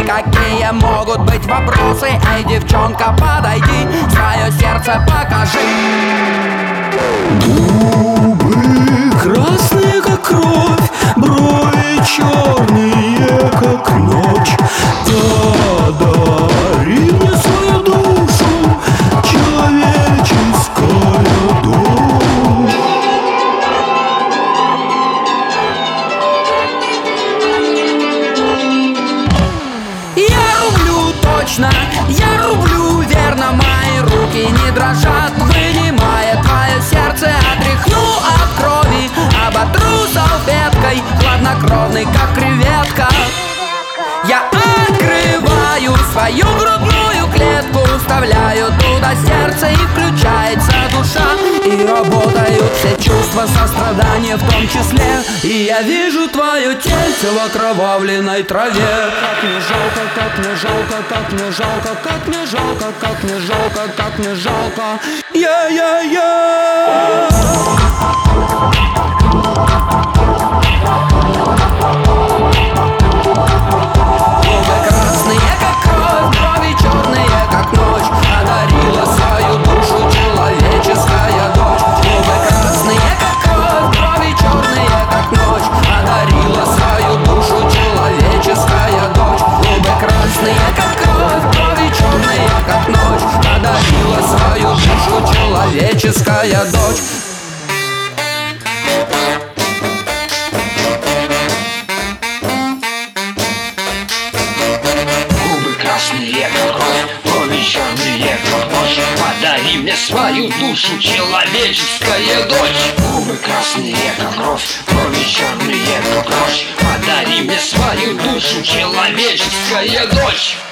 какие могут быть вопросы? Эй, девчонка, подойди, свое сердце покажи. Губы красные, как кровь, брови черные, как ночь. Подари мне свою душу, человеческая дочь. Я рублю точно, я рублю верно, мои руки не дрожат, вынимая твое сердце, отряхну от крови, оботру салфеткой, хладнокровный, как креветка. Я открываю свою грудную клетку, вставляю туда сердце, и включается душа, и работают все чувства сострадания в том числе. И я вижу твое тельце в окровавленной траве. Как мне жалко, как мне жалко, как мне жалко, как мне жалко, как мне жалко, как мне жалко. Я. Человеческая дочь. Губы красные, как кровь, брови черные, как ночь. Подари мне свою душу, человеческая дочь. Губы красные, как кровь, брови черные, как ночь. Подари мне свою душу, человеческая дочь.